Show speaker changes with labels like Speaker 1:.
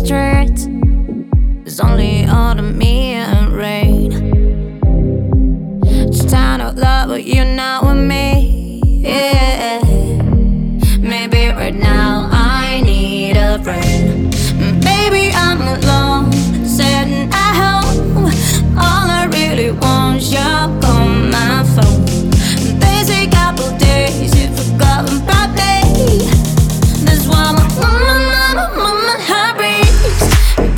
Speaker 1: streets. There's only autumn and rain. Just tired of love, but you know